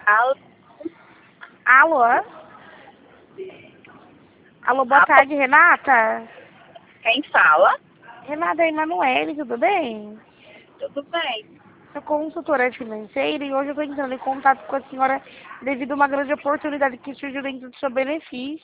Alô? Alô? Alô, boa tarde, Renata? Quem fala? Renata, é Emanuele, tudo bem? Tudo bem. Sou consultora financeira e hoje eu estou entrando em contato com a senhora devido a uma grande oportunidade que surgiu dentro do seu benefício.